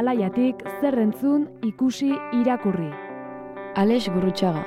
alaiatik zer entzun, ikusi, irakurri. Alex Gurrutxaga.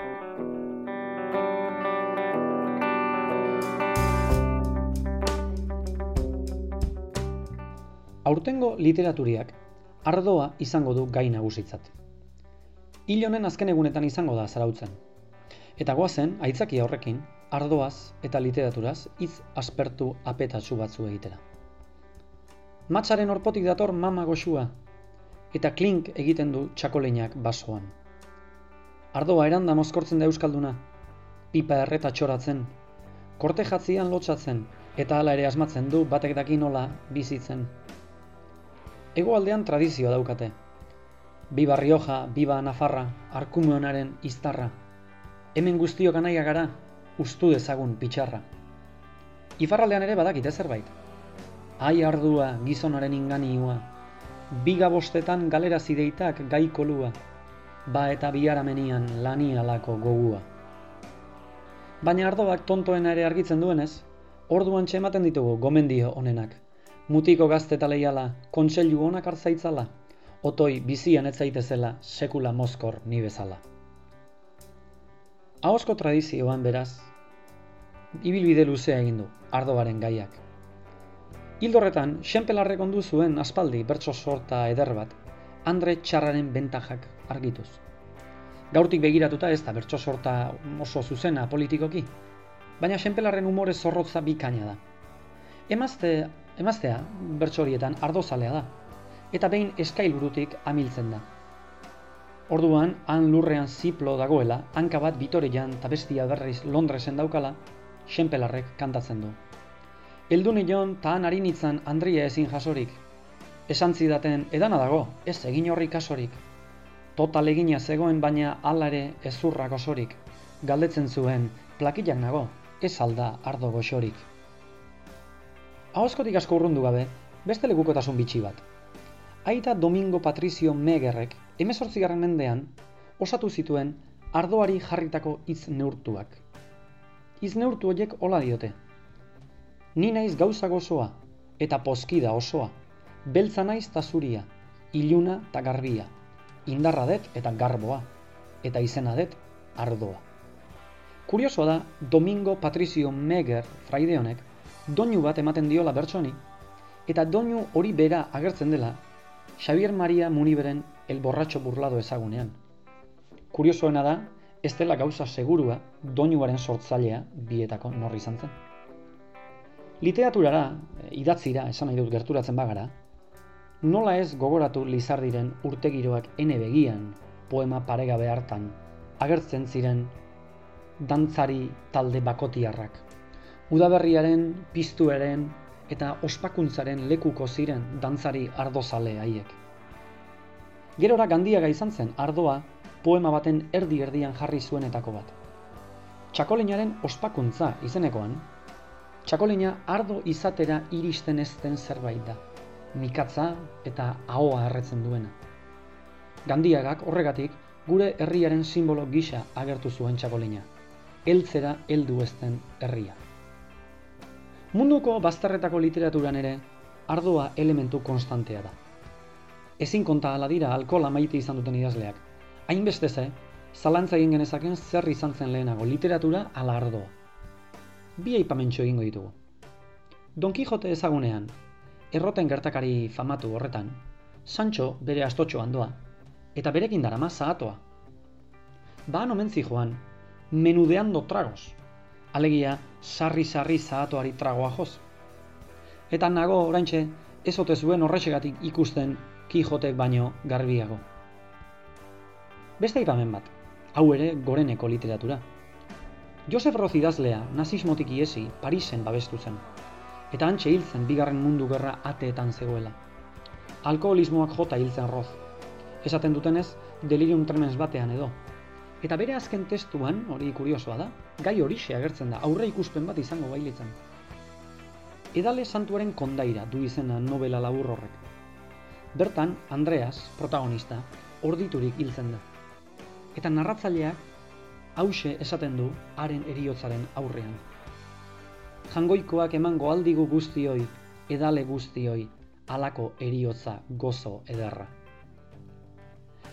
Aurtengo literaturiak ardoa izango du gai nagusitzat. Hil honen azken egunetan izango da Zarautzen. Eta goazen, aitzakia horrekin, ardoaz eta literaturaz hitz aspertu apetatsu batzu egitera. Matsaren orpotik dator mama goxua, eta klink egiten du txakoleinak basoan. Ardoa eranda mozkortzen da euskalduna, pipa erreta txoratzen, kortejatzian lotsatzen, eta hala ere asmatzen du batek daki nola bizitzen. Hegoaldean tradizioa daukate. Biba Rioja, biba Nafarra, Arkumeonaren iztarra. Hemen guztiok anaia gara, ustu dezagun pitxarra. Iparraldean ere badakite zerbait. Ai ardua, gizonaren inganiua. Biga bostetan galera zideitak gai kolua. Ba eta biharamenian lanialako gogua. Baina ardoak tontoena ere argitzen duenez, orduan ematen ditugu gomendio honenak. Mutiko gazte eta leiala, kontseilu onak hartzaitzala, otoi bizian ez zaitezela sekula mozkor ni bezala. Ahozko tradizioan beraz, ibilbide luzea egin du ardoaren gaiak. Hildorretan, Xenpelarrek ondu zuen aspaldi bertso sorta eder bat, Andre Txarraren bentajak argituz. Gaurtik begiratuta ez da bertso sorta oso zuzena politikoki, baina Xenpelarren umore zorrotza bikaina da. Emaztea bertso horietan ardozalea da, eta behin eskailburutik amiltzen da. Orduan, han lurrean ziplo dagoela, hanka bat Bitorean eta bestia berriz Londresen daukala, Xenpelarrek kantatzen du. Eldun ion ta han harinitzan Andria ezin jasorik. Esan zidaten edana dago, ez egin horri kasorik. Total egina zegoen baina hala ere ezurrak osorik. Galdetzen zuen, plakillak nago, ez alda ardo goxorik. Ahozkotik asko urrundu gabe, beste lekukotasun bitxi bat. Aita Domingo Patrizio Megerrek 18. mendean osatu zituen ardoari jarritako hitz neurtuak. Hitz neurtu horiek hola diote. Ni naiz gauza gozoa eta pozkida osoa, beltza naiz ta zuria, iluna ta garbia, indarra det eta garboa, eta izena det ardoa. Kuriosoa da Domingo Patrizio Meger fraide honek doinu bat ematen diola bertsoni, eta doinu hori bera agertzen dela Xavier Maria Muniberen El borratxo burlado ezagunean. Kuriosoena da, ez dela gauza segurua doinuaren sortzailea bietako norri izan zen. Literaturara, idatzira, esan nahi dut gerturatzen bagara, nola ez gogoratu Lizardiren urtegiroak ene begian, poema paregabe hartan, agertzen ziren dantzari talde bakotiarrak. Udaberriaren, piztuaren eta ospakuntzaren lekuko ziren dantzari ardozale haiek. Gerora Gandiaga izan zen ardoa poema baten erdi-erdian jarri zuenetako bat. Txakolinaren ospakuntza izenekoan, txakolina ardo izatera iristen ez den zerbait da, mikatza eta ahoa erretzen duena. Gandiagak horregatik gure herriaren simbolo gisa agertu zuen txakolina, heltzera heldu ez den herria. Munduko bazterretako literaturan ere, ardoa elementu konstantea da. Ezin konta ala dira alkohola maite izan duten idazleak. Hainbeste ze, zalantza egin genezaken zer izan zen lehenago, literatura ala ardoa. Bi aipamentxo egingo ditugu. Don Kijote ezagunean, erroten gertakari famatu horretan, Sancho bere astotxoan doa, eta berekin darama zahatoa. Ba omen zijoan, menudeando tragos, alegia sarri-sarri zahatoari tragoa joz. Eta nago oraintxe ez ote zuen horrexegatik ikusten Kijotek baino garbiago. Beste aipamen bat, hau ere goreneko literatura. Josef Roz idazlea nazismotik iesi Parisen babestu zen, eta hantxe hil zen Bigarren Mundu Gerra ateetan zegoela. Alkoholismoak jota hil zen Roz, esaten dutenez delirium tremens batean edo. Eta bere azken testuan, hori kuriosoa da, gai horixe agertzen da, aurre ikuspen bat izango bailitzen. Edale Santuaren kondaira du izena novela labur horrek. Bertan, Andreas, protagonista, orditurik hiltzen da. Eta narratzaileak hauxe esaten du haren heriotzaren aurrean. Jangoikoak emango aldigu guztioi, edale guztioi, halako heriotza gozo ederra.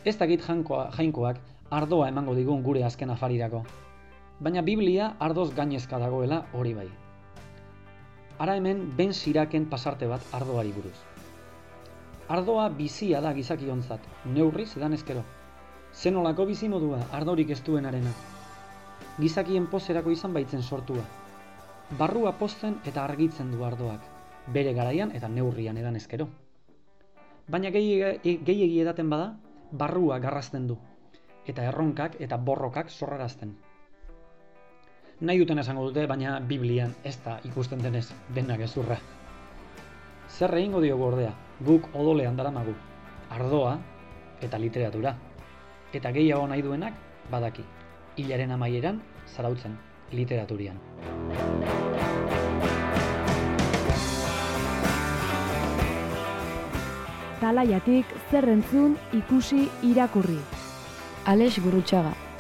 Ez dakit jainkoak ardoa emango digun gure azken afarirako, baina Biblia ardoz gainezka dagoela hori bai. Ara hemen Ben Siraken pasarte bat ardoari buruz. Ardoa bizia da gizakiontzat, neurriz edanezkero. Zenolako bizimodua ardorik ez duenarena. Gizakien pozerako izan baitzen sortua. Barrua pozten eta argitzen du ardoak, bere garaian eta neurrian edanezkero. Baina gehiegi edaten bada, barrua garrazten du, eta erronkak eta borrokak sorrarazten. Nahi duten esango dute, baina Biblian ez da ikusten denez denak gezurra. Zer egingo diogu ordea, guk odolean daramagu, ardoa eta literatura. Eta gehiago nahi duenak badaki, hilaren amaieran zarautzen literaturian. Talaiatik zer entzun, ikusi, irakurri. Alex Gurrutxaga.